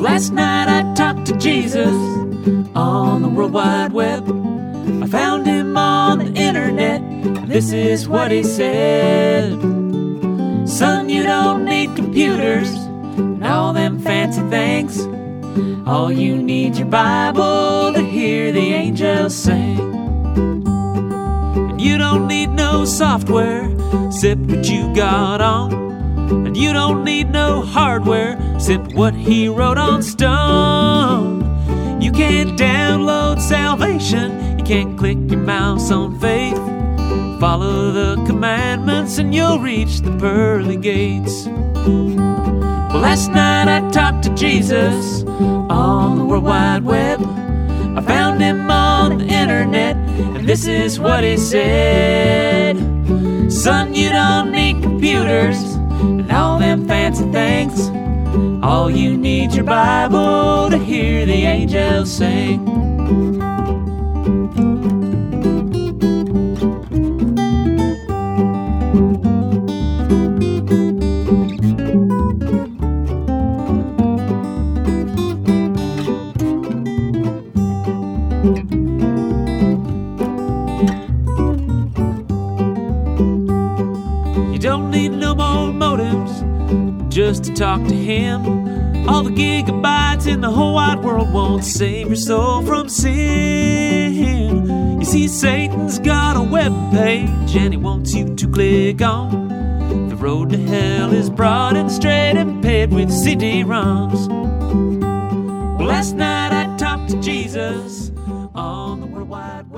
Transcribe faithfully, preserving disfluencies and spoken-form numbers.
Last night I talked to Jesus on the World Wide Web. I found him on the internet, and this is what he said. Son, you don't need computers and all them fancy things. All you need your Bible to hear the angels sing. And you don't need no software except what you got on. And you don't need no hardware except what he wrote on stone. You can't download salvation, you can't click your mouse on faith. Follow the commandments and you'll reach the pearly gates. Well, last night I talked to Jesus on the World Wide Web. I found him on the internet, and this is what he said. Son, you don't need computers and all them fancy things. All you need your Bible to hear the angels sing. You don't need no more modems just to talk to him. All the gigabytes in the whole wide world won't save your soul from sin. You see, Satan's got a web page and he wants you to click on. The road to hell is broad and straight and paved with C D ROMs. Well, last night I talked to Jesus on the World Wide Web.